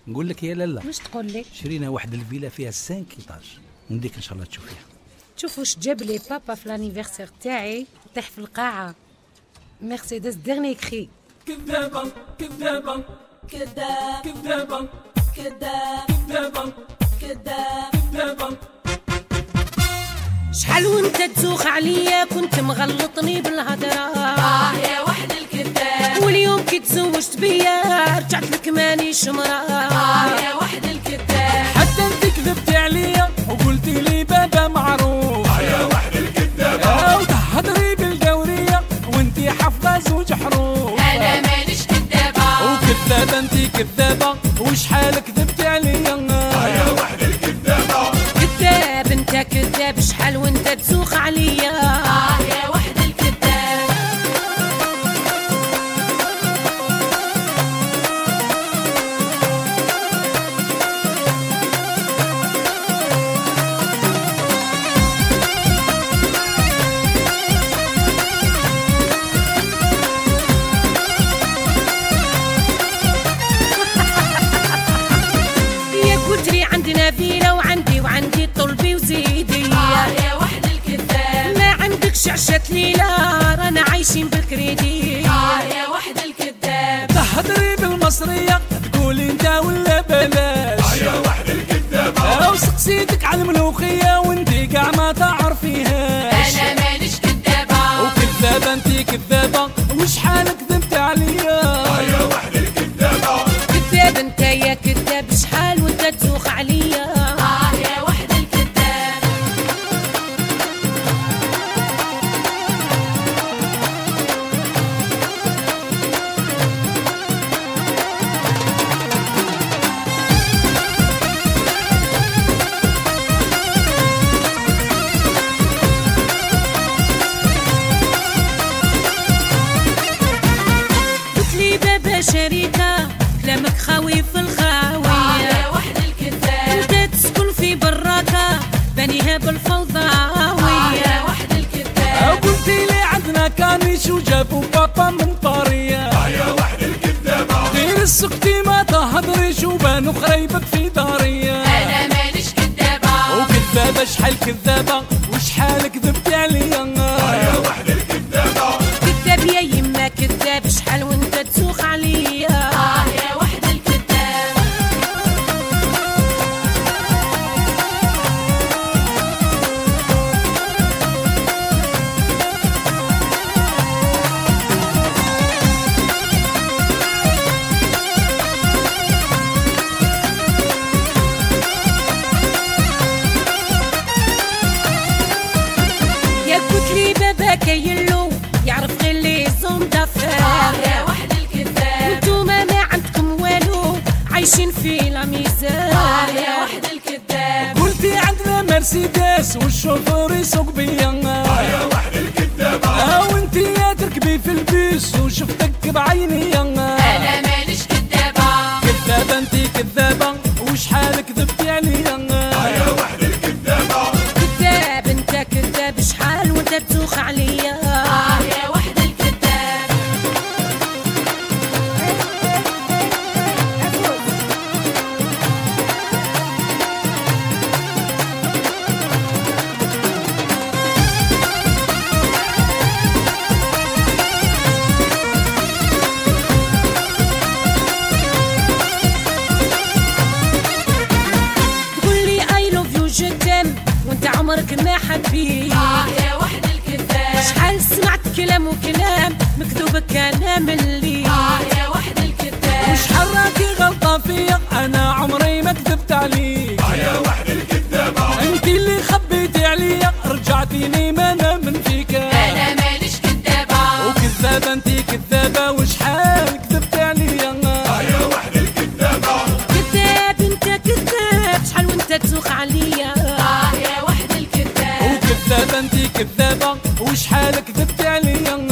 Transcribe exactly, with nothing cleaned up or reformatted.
نقول لك يا لالا، واش تقول لي؟ شرينا واحد الفيلا فيها خمسة ايطاج، نديك ان شاء الله تشوفيها. شوف واش جاب لي بابا في لانيفرسير تاعي، طيح في القاعه مرسيدس ديرني كري. كذابه كذابه كذاب كذابه كذاب كذابه كذاب كذابه. شحال وانت تزوخ عليا، كنت مغلطني بالهضره. اه يا وحد الكذاب، واليوم كي تزوجت بيا رجعت لك مانيش مراه. اه يا وحد الكذاب، حتى انت كذبتي عليا وقلتي لي بابا معروف. اه يا وحد الكذاب، او تهضري بالقوريه وانتي حافظه زوج حروف. انا مانيش كذابه وكذابه انتي كذابه، وشحال كذبتي عليا. اه يا وحد الكذابه، كذاب انت كذاب، شحال وانت تزوخ عليا. اه يا وحد الكذاب. يا قلت لي عندنا فيلا وعندي وعندي طلبي وزيدي. اه يا وحد الكذاب، ما عندكش عشرة ليلة، رانا عايشين بالكريدي. اه يا وحد الكذاب، تهضري بالمصريه تقولي انت ولا بلاش. اه يا وحد الكذاب، او سقسيتك على الملوخيه وانتي كاع ما تعرفيهاش. انا مانيش كذابه وكذابه انتي كذابه، وشحال كذبتي عليا. اه يا وحد الكذابه، كذاب انت يا كذاب، شحال وانت تزوخ عليا. اه يا وحد الكذاب. قلت لي بابا شريكة، كلامك خاوي في اه الخاوية. يا وحد الكذاب، انت تسكن في براكة بنيها اه بالفوضاوية. يا وحد الكذاب، قلتي لي عندنا كانيش وجابوا بابا من طارية. اه يا وحد الكذابه، غير السكتي ما تهضريش وبانوا خريبك في دارية. انا مانيش كذابه وكذابة شحال كذابة، وشحال كذبتي عليا. اه يا وحد الكذابه، كذاب يا يما كذاب، شحال وانت تسوخ عليا. اه يا وحد الكذاب. يا قلت لي بابا كايلو يعرف غير لي زوم اه دافير. يا وحد الكذاب، انتوما ما عندكم والو، عايشين في لا اه ميزان. يا وحد الكذاب، قلتي عندنا مرسيدس والشوفور يسوق بيا. اه يا وحد الكذابه، وانتي يا تركبي في البيس وشفتك بعيني. انا مانيش كذابه كذابة انتي كذابة، وشحال كذبتي عليا. اه يا وحد الكذابه، كذاب انت كذاب، شحال وانت تسوخ عليا. اه يا وحد الكذاب. تقول لي اي لوف يو جو تيم وانت عمرك ما حبيت. اه يا وحد الكذاب، شحال سمعت كلام وكلام مكذوب كلام اللي. اه يا وحد الكذاب، وشحال راكي غلطة فيا، انا عمري ما كذبت عليك. اه يا وحد الكذابه، انتي اللي خبيتي عليا، رجعتي لي ما انا من فيك. انا مانيش كذابه وكذابة انتي كذابة، وشحال كذبتي عليا. اه يا وحد الكذابه، كذاب انت كذاب، شحال وانت تسوخ عليا. اه يا وحد الكذاب. وكذابة انتي كذابة، وشحال كذبتي عليا.